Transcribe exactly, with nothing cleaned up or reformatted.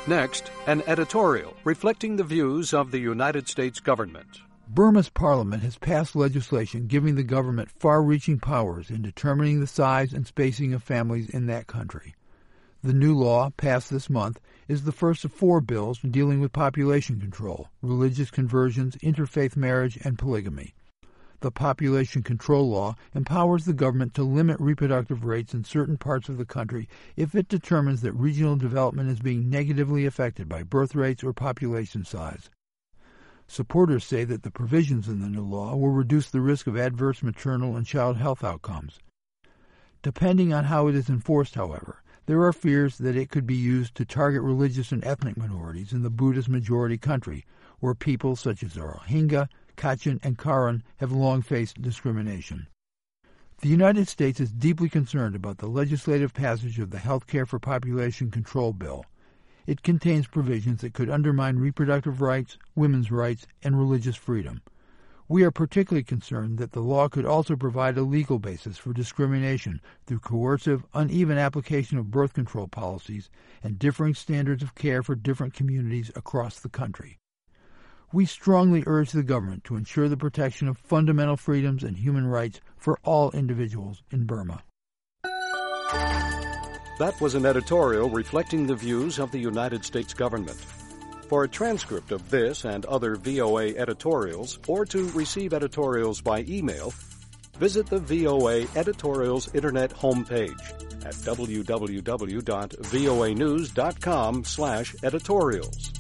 Next, an editorial reflecting the views of the United States government. Burma's parliament has passed legislation giving the government far-reaching powers in determining the size and spacing of families in that country. The new law, passed this month, is the first of four bills dealing with population control, religious conversions, interfaith marriage, and polygamy. The population control law empowers the government to limit reproductive rates in certain parts of the country if it determines that regional development is being negatively affected by birth rates or population size. Supporters say that the provisions in the new law will reduce the risk of adverse maternal and child health outcomes. Depending on how it is enforced, however, there are fears that it could be used to target religious and ethnic minorities in the Buddhist-majority country, where people such as the Rohingya, Kachin, and Karen have long faced discrimination. The United States is deeply concerned about the legislative passage of the Health Care for Population Control Bill. It contains provisions that could undermine reproductive rights, women's rights, and religious freedom. We are particularly concerned that the law could also provide a legal basis for discrimination through coercive, uneven application of birth control policies and differing standards of care for different communities across the country. We strongly urge the government to ensure the protection of fundamental freedoms and human rights for all individuals in Burma. That was an editorial reflecting the views of the United States government. For a transcript of this and other V O A editorials, or to receive editorials by email, visit the V O A Editorials Internet homepage at w w w dot voa news dot com slash editorials.